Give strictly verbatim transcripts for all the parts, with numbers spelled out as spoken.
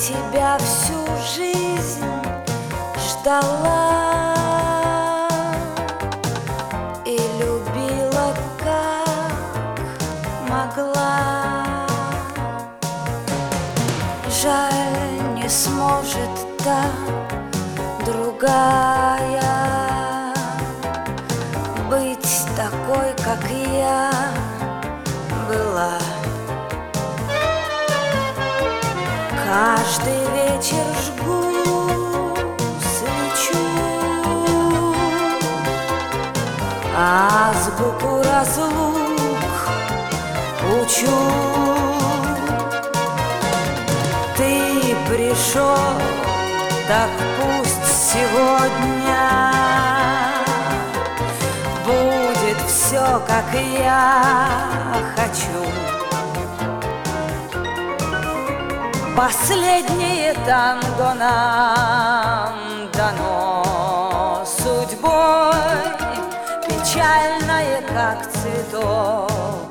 тебя всю жизнь ждала и любила, как могла. Жаль, не сможет та другая быть такой, как я была. Каждый вечер жгу свечу, азбуку разлук учу. Ты пришел, так пусть сегодня будет все, как я хочу. Последнее танго нам дано судьбой, печальное, как цветок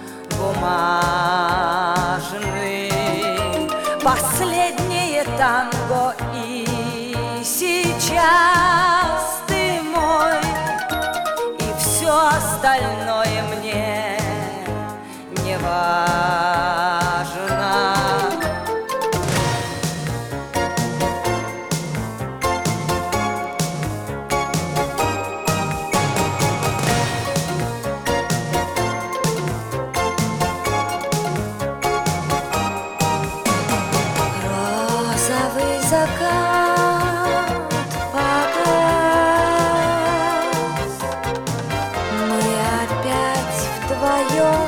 бумажный. Последнее танго, и сейчас ты мой, и все остальное мне не важно. Закат погас, мы опять вдвоем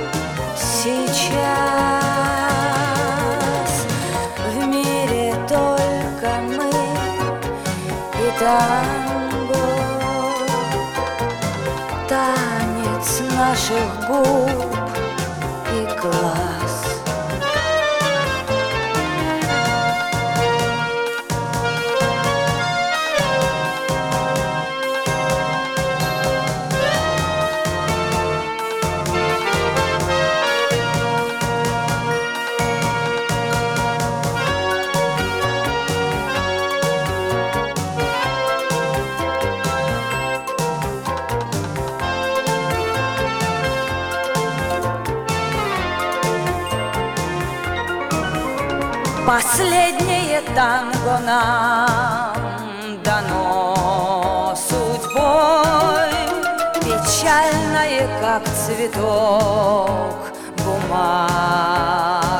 сейчас. В мире только мы и танго, танец наших губ и глаз. Последнее танго нам дано судьбой, печальное, как цветок бумаг.